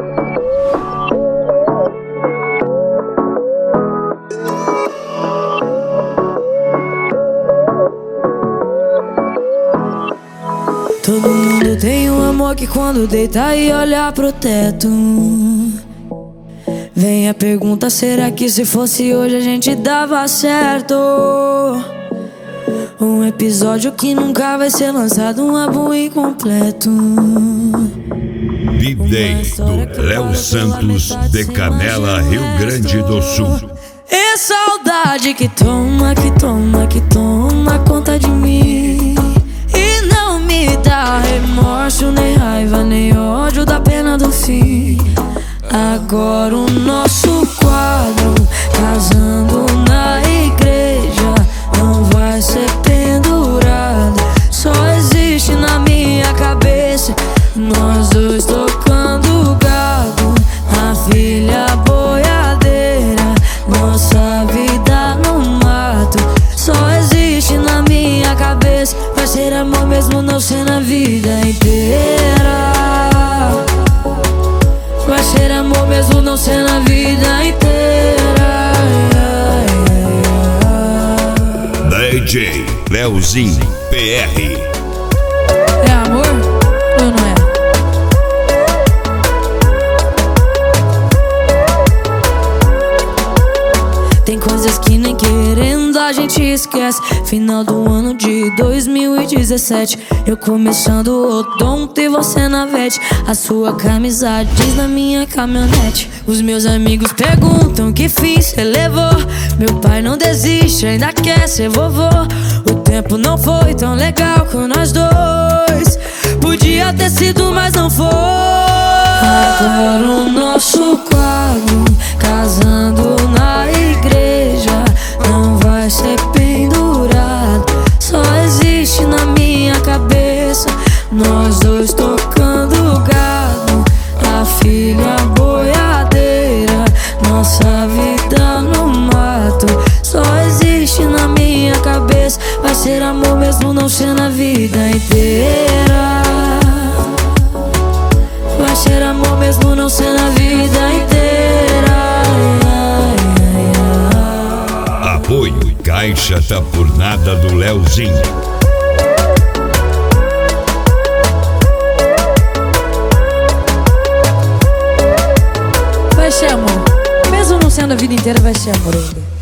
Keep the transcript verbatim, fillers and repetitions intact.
Todo mundo tem um amor que quando deita e olha pro teto, vem a pergunta, será que se fosse hoje a gente dava certo? Um episódio que nunca vai ser lançado, um álbum incompleto. B-Day do Léo Santos, de Canela, Rio Grande do Sul. É saudade que toma, que toma, que toma conta de mim. E não me dá remorso, nem raiva, nem ódio da pena do fim. Agora o nosso quadro, casando na igreja, não vai ser pendurado. Só existe na minha cabeça, nós dois tocando gado, a filha boiadeira, nossa vida no mato. Só existe na minha cabeça, vai ser amor mesmo não ser na vida inteira. Vai ser amor mesmo não ser na vida inteira. D J Leozinho P R. É amor ou não é? Tem coisas que nem querendo a gente esquece. Final do ano de dois mil e dezessete, eu começando o odonto e você na vete. A sua camisa diz na minha caminhonete. Os meus amigos perguntam que fim cê levou. Meu pai não desiste, ainda quer ser vovô. O tempo não foi tão legal com nós dois. Podia ter sido, mas não foi. Agora o nosso quadro, casando na igreja, não vai ser pendurado. Só existe na minha cabeça, nós dois tocando gado, a filha boiadeira, nossa vida no mato. Só existe na minha cabeça, vai ser amor mesmo não ser na vida inteira. Vai ser amor mesmo não ser na vida inteira. Apoio Caixa Tá Por Nada do Leozinho. Vai ser amor, mesmo não sendo a vida inteira, vai ser amor ainda.